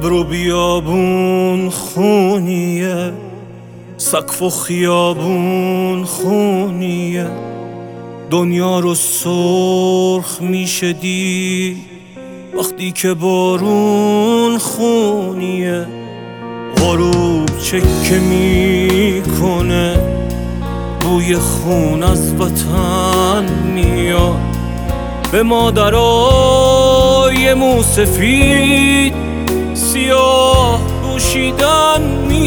ابر و بیابون خونیه، سقف و خیابون خونیه، دنیا رو سرخ میشه دید وقتی که بارون خونیه. غروب چکه میکنه، بوی خون از وطن میاد، به مادرای موسفید سیاه پوشیدن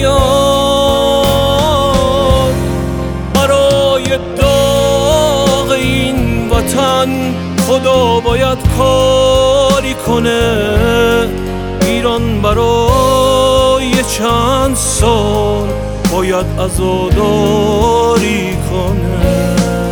میاد. برای داغ این وطن خدا باید کاری کنه، ایران برای چند سال باید عزاداری کنه.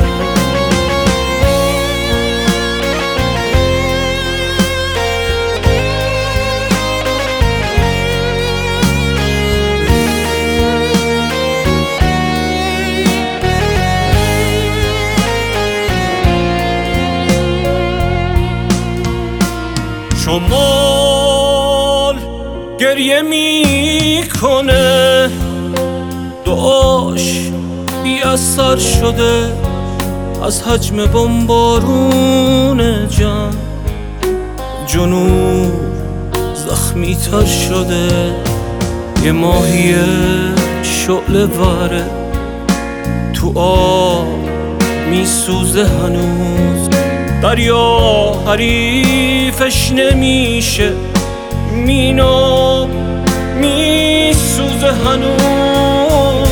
شمال گریه میکنه، دعاش بی اثر شده از حجم بمبارون جنگ. جنوب زخمی تر شده، یه ماهی شعله وره تو آب میسوزه هنوز. دریا حریفش نمیشه، مینا میسوزه هنوز.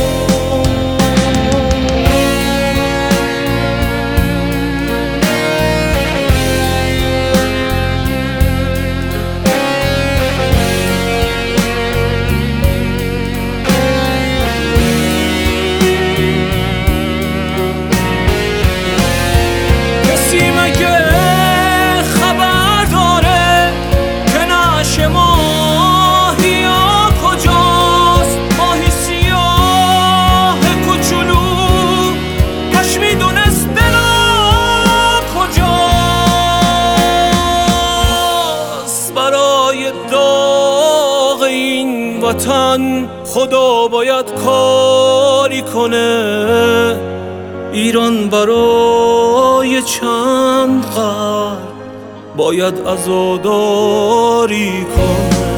داغ این وطن خدا باید کاری کنه، ایران برای چند قرن باید عزاداری کنه.